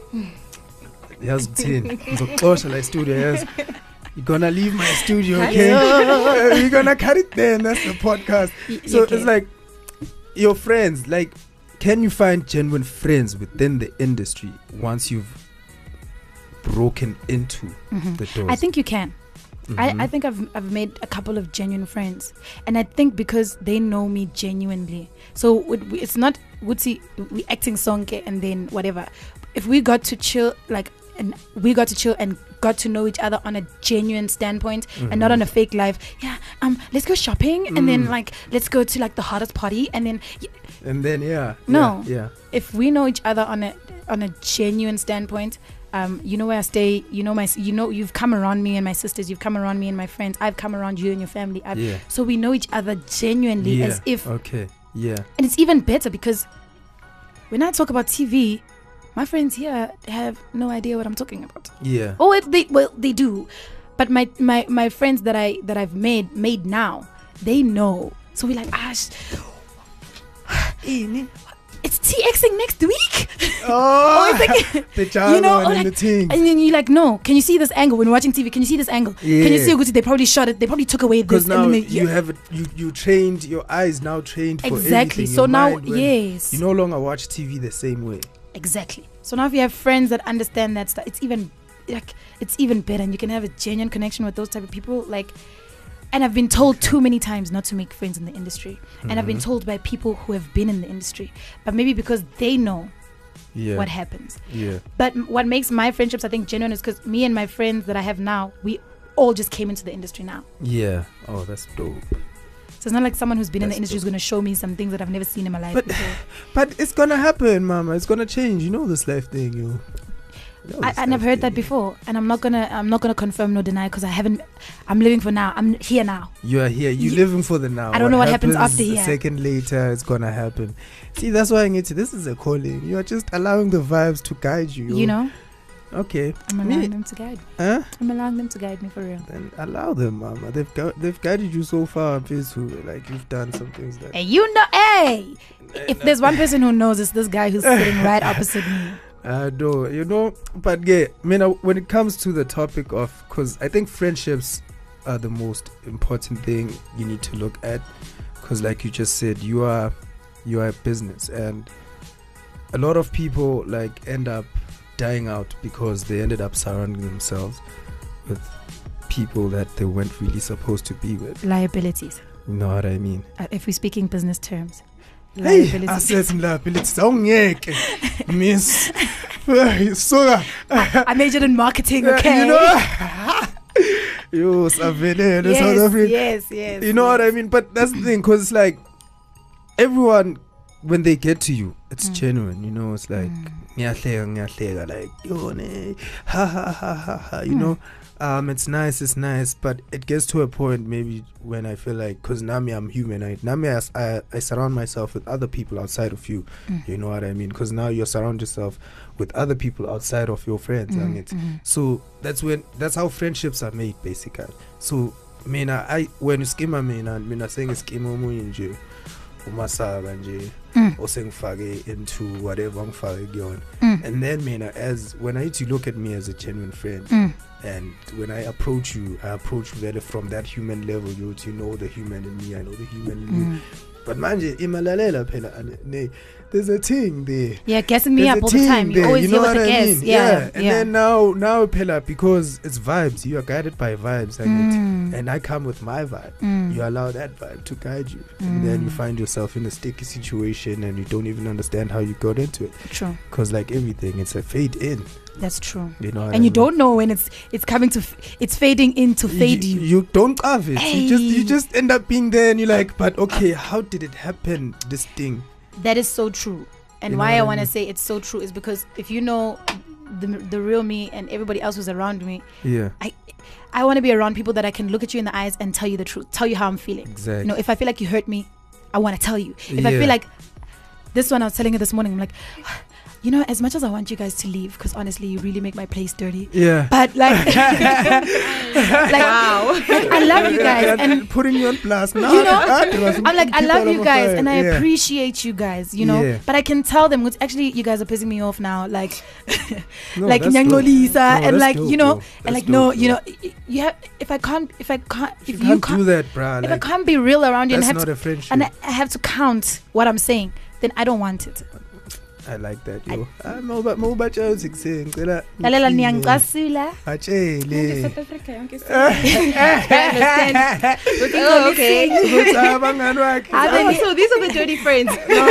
Yes, ten. So like studio. Yes. You're gonna leave my studio, okay? Hello. You're gonna cut it there, and that's the podcast. Y- So okay. it's like your friends, like, can you find genuine friends within the industry once you've broken into Mhm. the doors? I think you can. Mhm. I, I think I've I've made a couple of genuine friends, and I think because they know me genuinely. So it, it's not Woodsy we acting sonke and then whatever. If we got to chill, like, and we got to chill and got to know each other on a genuine standpoint and not Mhm. on a fake life. Yeah, um, let's go shopping and then Mm. like let's go to like the hottest party and then y- and then yeah, No. yeah, if we know each other on a on a genuine standpoint, um, you know where I stay, you know my, s- you know you've come around me and my sisters, you've come around me and my friends, I've come around you and your family, yeah, I've, yeah. so we know each other genuinely, yeah. as if, okay, yeah, and it's even better because when I talk about T V, my friends here have no idea what I'm talking about. yeah, Oh, if they well they do, but my my my friends that I that I've made made now, they know. So we're like, Ash, it's TXing next week. Oh, Oh, it's like, the child you know, one or and like- the thing. and then you're like, no, can you see this angle when you're watching T V? Can you see this angle? Can you Yeah. see Uguti? They probably shot it. They probably took away Because this. now and then they, you have it, you you trained your eyes now trained for exactly. everything. So Your now, mind, when yes, you no longer watch T V the same way. exactly. So now if you have friends that understand that stuff, it's even like it's even better, and you can have a genuine connection with those type of people. Like, and I've been told too many times not to make friends in the industry, and I've been Mhm. told by people who have been in the industry, but maybe because they know Yeah, what happens. yeah, But m- what makes my friendships, I think, genuine is because me and my friends that I have now, we all just came into the industry now. yeah. Oh, that's dope. So it's not like someone who's been in the That's industry is going to show me some things that I've never seen in my life But- before. But it's gonna happen, mama. It's gonna change. You know this life thing, you. You know I, this and I've life heard that thing. before, and I'm not gonna, I'm not gonna confirm nor deny because I haven't. I'm living for now. I'm here now. You are here. You're Ye- living for the now. I don't know what happens after A here. second later, it's gonna happen. See, that's why I need to. This is a calling. You are just allowing the vibes to guide you. You know, Okay. I'm Me- allowing them to guide. Huh? I'm allowing them to guide me for real. Then allow them, mama. They've gu- they've guided you so far, peaceful. Like you've done some things that. Hey, you know, hey, if there's one person who knows, it's this guy who's sitting right opposite me. I know, you know, but yeah, I mean, uh, when it comes to the topic of, because I think friendships are the most important thing you need to look at, because like you just said, you are, you are a business, and a lot of people like end up dying out because they ended up surrounding themselves with people that they weren't really supposed to be with. Liabilities. You know what I mean? Uh, if we're speaking business terms. Hey, Liabilities. assets and liabilities. Awungeke, Miss. So, I majored in marketing. Uh, Okay. you know, yo, Savelele, yes, South Africa. yes, yes. You know yes. what I mean? But that's the thing, because it's like everyone, when they get to you, it's Mm. genuine. You know, it's like Mm. ngiyahleka, ngiyahleka, like yo, ne, ha ha ha ha ha. You Mm. know, um, it's nice, it's nice, but it gets to a point maybe when I feel like, because now me, I'm human. I, now me, I, I, I surround myself with other people outside of you. Mm. You know what I mean? Because now you surround yourself with other people outside of your friends. Mm, And it's mm. so that's when that's how friendships are made, basically. So mina I when uskima mina mina sengiskima omunye nje umasaka nje Mm. osengifake into whatever ngifake kuyona. Mm. And then mina as when I need to look at me as a genuine friend Mm. and when I approach you I approach you very from that human level. You you know the human in me, I know the human in you. Mm. But manje imalalela phela ane- ne there's a thing there. Yeah, guessing me There's up a all the team time. You there, always you know hear what what the I guess. mean? Yeah, And yeah. then now now Pella, because it's vibes, you are guided by vibes and, Mm. it, and I come with my vibe. Mm. You allow that vibe to guide you. And then you Mm. find yourself in a sticky situation and you don't even understand how you got into it. True. Because like everything, it's a fade in. That's true. You know what And I you mean? don't know when it's it's coming to f- it's fading in to fade you. You don't have it. You just you Hey. just end up being there and you're like, but okay, how did it happen? This thing. That is so true. And You know why what I I want to mean? say it's so true is because if you know the the real me and everybody else who's around me, Yeah. I want to be around people that I can look at you in the eyes and tell you the truth, tell you how I'm feeling. Exactly. You know, if I feel like you hurt me, I want to tell you. If I Yeah. feel like this one, I was telling you this morning, I'm like, you know, as much as I want you guys to leave, because honestly, you really make my place dirty. Yeah. But like, like, Wow. like, I love you guys, and putting you on blast now. You know, I'm like, I love you guys, and I yeah. appreciate you guys, you know. Yeah. But I can tell them, "What's actually, you guys are pissing me off now." Like, No, like that's Nyang dope. Lisa, No, and that's like dope, you know, bro. and That's like no, dope, you bro. know, y- you have. If I can't, if I can't, if you you can't, can't, do that, bruh. if Like, I can't be real around you and that's have not to, a friendship. and I, I have to count what I'm saying, then I don't want it. I like that, yo. Ah, mawuba mawuba tshela ngicela ngicela. Lalela niyangicasula. Batshele. South Africa yonke isikhathi. I understand. Oh, okay. Ukuthi abangani wakhe. Ave Oh, ni- so these are the dirty friends.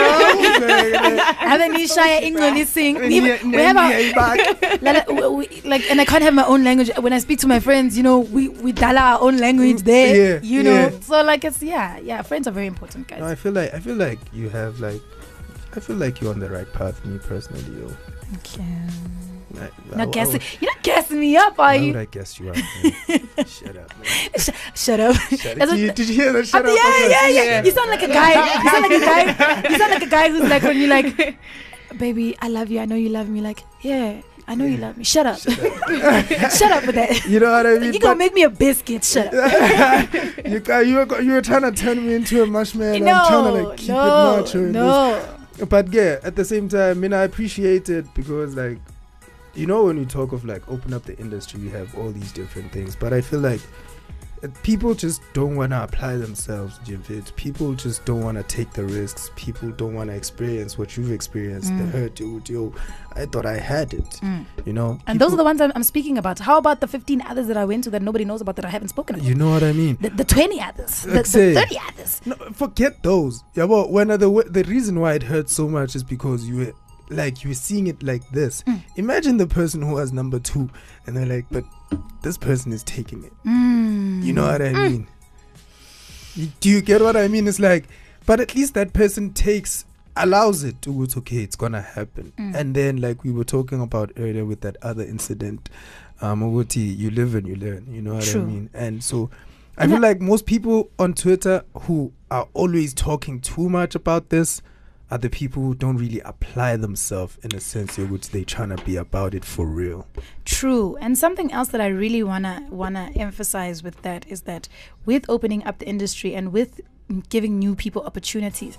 ave nishaya ingcolising. We we have our our Lala- w- w- like, and I can't have my own language when I speak to my friends. You know, we we dala our own language there. Yeah, you know, yeah. so like it's yeah, yeah. Friends are very important, guys. No, I feel like I feel like you have like I feel like you're on the right path, me personally, yo. Okay. I, Not I- I guessing. would- You're not guessing me up, are Why you? would I guess you up? Man? Shut up, man. Shut up. Shut That's up. Did you, what- did you hear that? Shut Uh, up. yeah, Okay. yeah, yeah, Yeah. You sound like a guy. You sound like a guy. You sound like a guy who's like when you're like, baby, I love you. I know you love me. Like, yeah, I know you love me. Shut up. Shut up. Shut up with that. You know what I mean? You gonna make me a biscuit. Shut up. you got you were you were trying to turn me into a marshmallow. no, I'm trying to like keep no, it macho. and no. this. But yeah, at the same time, I mean, I appreciate it because like, you know, when we talk of like open up the industry, we have all these different things. But I feel like uh, people just don't want to apply themselves, Jim Fitz. People just don't want to take the risks. People don't want to experience what you've experienced. The Mm. hurt, yo, yo, I thought I had it. Mm. You know, And those are People- the ones I'm, I'm speaking about. How about the fifteen others that I went to that nobody knows about that I haven't spoken about? You know what I mean? The, the twenty others, the, the Like say- thirty others. No, forget those. Yeah, well, when the w- the reason why it hurts so much is because you were like you were seeing it like this. Mm. Imagine the person who has number two, and they're like, but this person is taking it. Mm. You know what I mean? You- do you get what I mean? It's like, but at least that person takes allows it to it's okay, it's gonna happen. Mm. And then like we were talking about earlier with that other incident, um, Owuthi, you live and you learn. You know what True. I mean? And so. I And feel I- like most people on Twitter who are always talking too much about this are the people who don't really apply themselves in a sense in which they trying to be about it for real. True. And something else that I really wanna wanna emphasize with that is that with opening up the industry and with giving new people opportunities,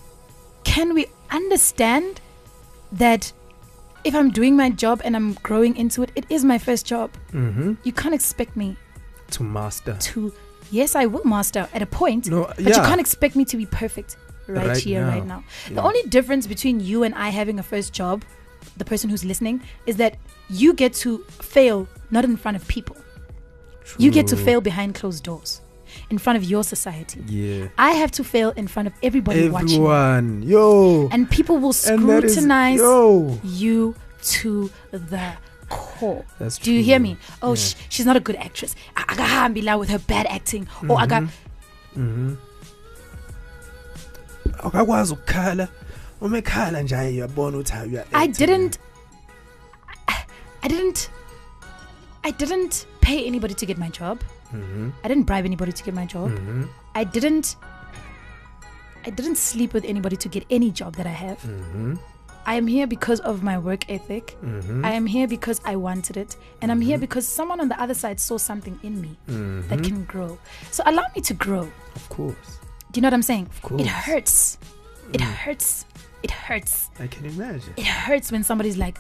can we understand that if I'm doing my job and I'm growing into it, it is my first job. Mm-hmm. You can't expect me To master. to yes, I will master at a point, No, but yeah. you can't expect me to be perfect right, Right here, now. right now. Yeah. The only difference between you and I having a first job, the person who's listening, is that you get to fail not in front of people. You get to True. fail behind closed doors, in front of your society. Yeah. I have to fail in front of everybody watching. Everyone. Yo. And people will And that is- scrutinize yo. you to the core. That's Do you true. hear me? Oh, Yeah. sh- she's not a good actress. I, I got Hambila with her bad acting. Or I got Mhm. Akakwazi ukukhala. Uma ekhala nje uyabona ukuthi hayi uya. I didn't I, I didn't I didn't pay anybody to get my job. Mhm. I didn't bribe anybody to get my job. Mhm. I didn't I didn't sleep with anybody to get any job that I have. Mhm. I am here because of my work ethic. Mm-hmm. I am here because I wanted it. And I'm here because someone on the other side saw something in me Mm-hmm. that can grow. So allow me to grow. Of course. Do you know what I'm saying? Of course. It hurts. It Mm. hurts. It hurts. I can imagine. It hurts when somebody's like,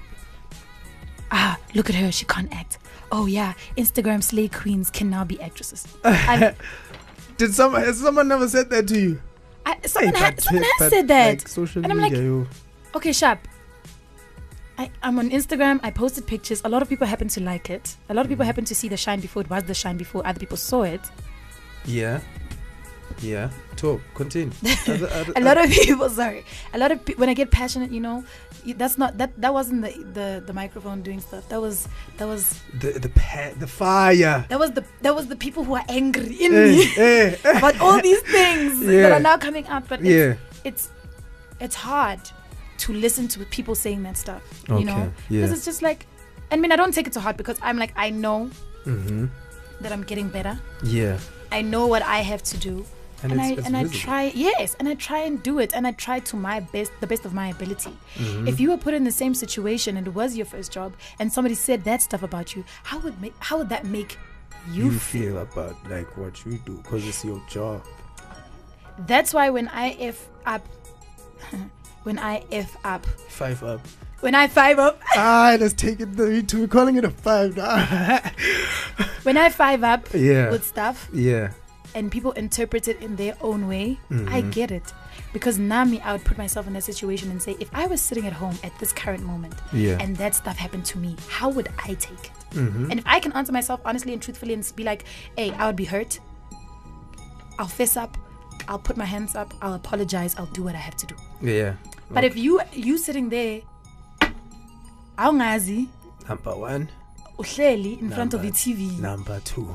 ah, look at her, she can't act. Oh yeah, Instagram slay queens can now be actresses. I'm- Did someone has someone never said that to you? I, someone Hey, ha- but- someone has but, said that. Like, social And I'm media, like, yo. Okay, Sharp. I, I'm on Instagram. I posted pictures. A lot of people happen to like it. A lot of people happen to see the shine before it was the shine before other people saw it. Yeah. Yeah. Talk. Continue. Other- other- A lot of people, sorry. A lot of pe- when I get passionate, you know, you, that's not that that wasn't the, the the microphone doing stuff. That was that was the the pa- the fire. that was the that was the people who are angry in Hey, me hey. about all these things Yeah. that are now coming out. But it's, Yeah. it's it's hard to listen to people saying that stuff. Okay, You know, yeah. because it's just like, I mean, I don't take it to heart because I'm like, I know Mm-hmm. that I'm getting better. Yeah. I know what I have to do. And, And, it's, I it's and I visible. try, yes, and I try and do it, and I try to my best, the best of my ability. Mhm. If you were put in the same situation and it was your first job, and somebody said that stuff about you, how would make, how would that make you, you feel? feel about like what you do because it's your job. That's why when I f up, when I f up, Five up. when I five up, Ah, let's take it the to we're calling it a five now. when I five up Yeah. with stuff, Yeah. and people interpret it in their own way, I Mhm. get it. Because now me, I would put myself in that situation and say, if I was sitting at home at this current moment Yeah. and that stuff happened to me, how would I take it? Mm-hmm. And if I can answer myself honestly and truthfully and be like, hey, I would be hurt, I'll fess up, I'll put my hands up, I'll apologize, I'll do what I have to do. Yeah. But if you you sitting there, awungazi, Number one. uhleli in front of Number- the T V, Number two.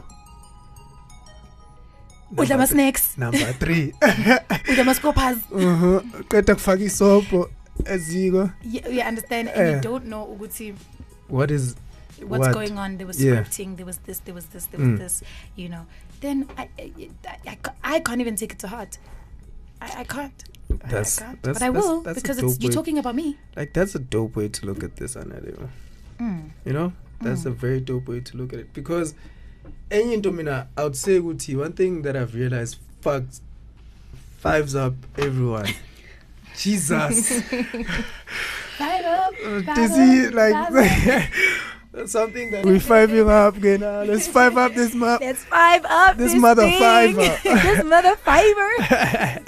udla ama snacks, Number three. udla ama scopas, Uh-huh. Qeda kufaka isobho eziko. you, you understand, and Eh. you don't know ukuthi What is what's what? going on. There was Yeah. scripting, there was this, there was this, there was Mm. this, you know. Then I, I, I, I ca- I can't even take it to heart. I, I can't. I- That's- I can't. that's- but I that's- will that's a because dope it's you're way- talking about me. like that's a dope way to look at this, Anelio. Mm. You know? That's Mm. a very dope way to look at it. Because any domina, I would say Uti, one thing that I've realized, fuck, fives up everyone. Jesus. Five up, Uh, five Dizzy, up, like five that's something that we fiving up again. Now. Let's five up this month. Let's five up This this, mother thing. fiver. This mother fiver.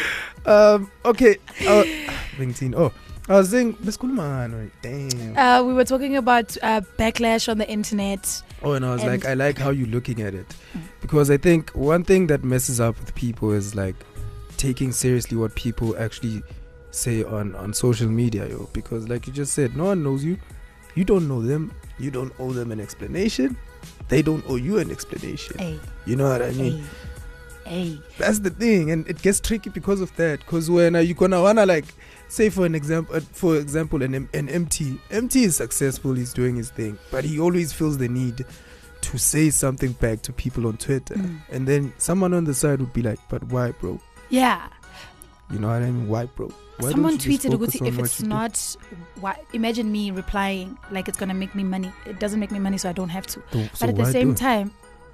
um. Okay. Uh, nineteen. Oh, I was saying. Let's go, man. Damn. Uh, we were talking about uh, backlash on the internet. Oh, and I was and- like, I like how you're looking at it, because I think one thing that messes up with people is like taking seriously what people actually say on on social media, yo. Because like you just said, no one knows you. You don't know them. You don't owe them an explanation. They don't owe you an explanation. Hey, You know what I mean? hey, hey. That's the thing, and it gets tricky because of that. Because when uh, you gonna wanna like, say for an example, uh, for example, an M- an M T, M T is successful, he's doing his thing, but he always feels the need to say something back to people on Twitter, Mm. and then someone on the side would be like, "But why, bro? Yeah. You know what I mean? Why, bro? Why Someone don't you just tweeted focus Uguti, on if what it's you do?" not why, imagine me replying like it's gonna make me money. It doesn't make me money, so I don't have to. So- But so at the why same do it? time,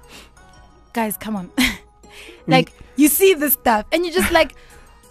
guys, come on. Like you see this stuff and you're just like,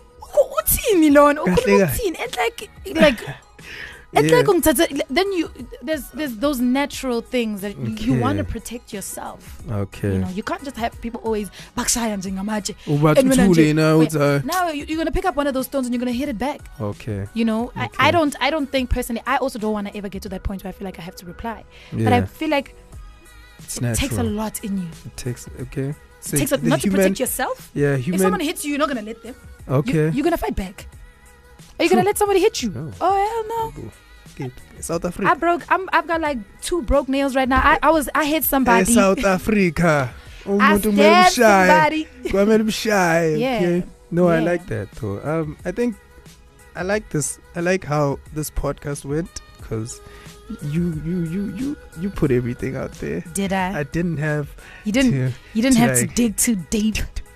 uthini lona? Kahle Ukhuluma kahle. ukuthini? It's like like it's Yeah. like ungithatha- then you there's there's those natural things that you, you want to Okay. protect yourself. Okay. You know, you can't just have people always bakshaya njengamatshe. Ubathi And when I uthule ju- now, wait, it's, uh, Now you- you're gonna pick up one of those stones and you're gonna hit it back. okay. You know, I, Okay. I don't I don't think personally. I also don't want to ever get to that point where I feel like I have to reply. Yeah. But I feel like it's it natural. takes a lot in you. It takes okay. So It takes a, the not human, to protect yourself. Yeah, If human. someone hits you, you're not gonna let them. You- Okay. you're gonna fight back. Are you True. gonna let somebody hit you? No. Oh hell no! Okay. South I Africa. broke. I'm. I've got like two broke nails right now. I, I was. I hit Eh, somebody. South Africa. I Umuntu kumele stabbed umshaye. somebody. Kwamele umshaye, Yeah. okay? No, I Yeah. like that though. Um, I think I like this. I like how this podcast went because you, you, you, you, you put everything out there. Did I? I didn't have. you didn't. To, you didn't to have to like- dig too deep.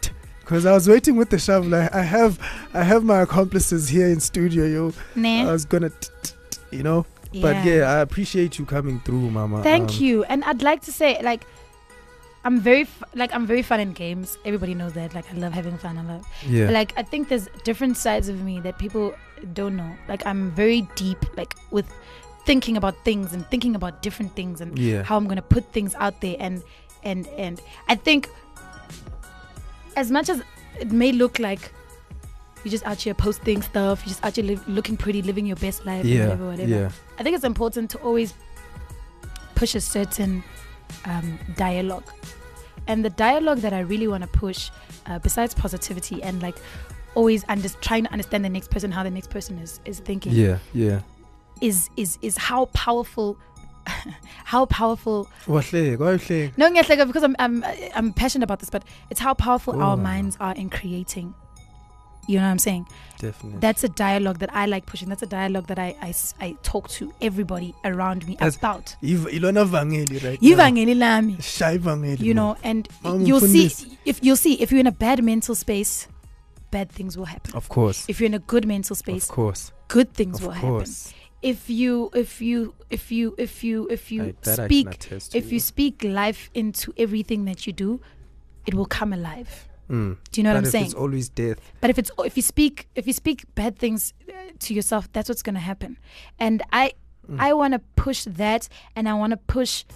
Because I was waiting with the shovel. I, I have I have my accomplices here in studio, yo. Nah. I was gonna, t- t- t- you know. But yeah, I appreciate you coming through, Mama. Thank Um, you. And I'd like to say, like, I'm very f- like I'm very fun in games. Everybody knows that. Like, I love having fun. I love. Yeah. Like, I think there's different sides of me that people don't know. Like, I'm very deep, like with thinking about things and thinking about different things and Yeah. how I'm gonna put things out there. And and and I think, as much as it may look like you're just out here posting stuff, you're just out here li- looking pretty, living your best life, Yeah. and whatever, whatever. Yeah. I think it's important to always push a certain um, dialogue. And the dialogue that I really want to push, uh, besides positivity and like always under- trying to understand the next person, how the next person is, is thinking, Yeah. Yeah. is is is how powerful, how powerful. Wahle, go ahead. No, yes, like, because I'm I'm I'm passionate about this, but it's how powerful our Oh. minds are in creating. You know what I'm saying? Definitely. That's a dialogue that I like pushing. That's a dialogue that I I, s- I talk to everybody around me That's- about. Iv- Ilona Vangeli right now. Evangeli lami. Shy Vangeli. You know, and Mama you'll see Mfundisi. if you'll see if you're in a bad mental space, bad things will happen. Of course. If you're in a good mental space, Of course. good things Of will course. happen. If you if you if you if you if you I- that I can speak attest to, if you yeah. speak life into everything that you do, it will come alive. Mm. Do you know But what I'm if saying? it's always death. But if it's if you speak if you speak bad things uh, to yourself, that's what's gonna happen. And I Mm. I want to push that, and I want to push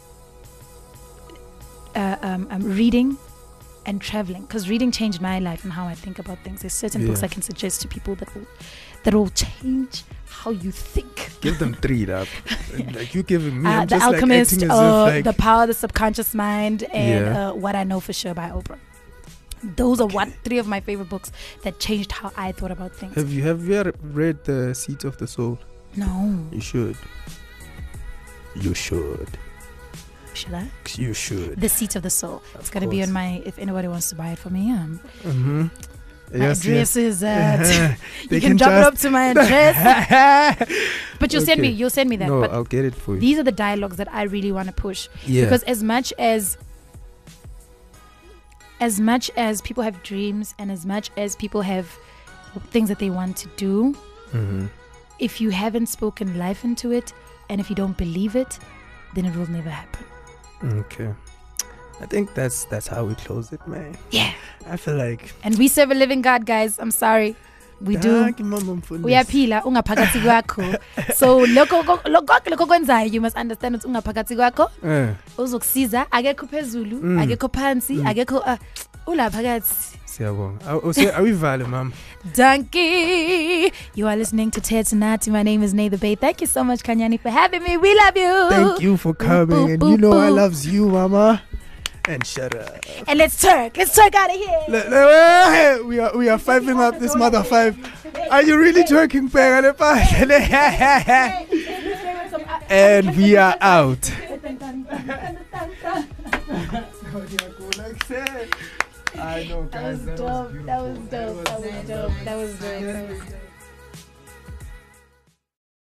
uh, um, um, reading and traveling, because reading changed my life and how I think about things. There's certain books Yeah. I can suggest to people that will that will change how you think. Give them three up. Like you giving me. Uh, I'm the just Alchemist, like acting as uh, if like The Power of the Subconscious Mind, and Yeah. uh, What I Know for Sure by Oprah. Those are what three of my favorite books that changed how I thought about things. Have you have you ever read The Seat of the Soul? No, You should. You should. should I? You should. The Seat of the Soul. Of It's gonna be course. on my. If anybody wants to buy it for me, um, Mm-hmm. my address is. Uh, They you can, drop it up to my address. just. But you'll send me. Okay. You'll send me that. No, but I'll get it for you. these are the dialogues that I really want to push, Yeah. because as much as as much as people have dreams and as much as people have things that they want to do, Mm-hmm. if you haven't spoken life into it and if you don't believe it, then it will never happen. Okay. I think that's that's how we close it, man. Yeah. I feel like And we serve a living God, guys. I'm sorry. We do. Thank you, Mama Mfundisi. Uyaphila ungaphakathi kwakho. So lokho lokho lokho kwenzayo, you must understand ukuthi ungaphakathi kwakho Eh, uzokusiza, akekho phezulu, Mm. akekho phansi, Mm. akekho uh, ula phakathi. siyabonga. Aw- use- Awivale, mama. Donkey. You are listening to Ted Tonight. My name is Nay the Bay. Thank you so much, Kanyani, for having me. We love you. Thank you for coming, boop, and boop, you know I boop. loves you, mama. And shut up. And let's twerk. Let's twerk out of here. Le- le- We are we are fiving up this mother five. Are you really twerking, Peg? And we are out. I know, That was dope. That was dope. That was dope. That was dope. That was dope.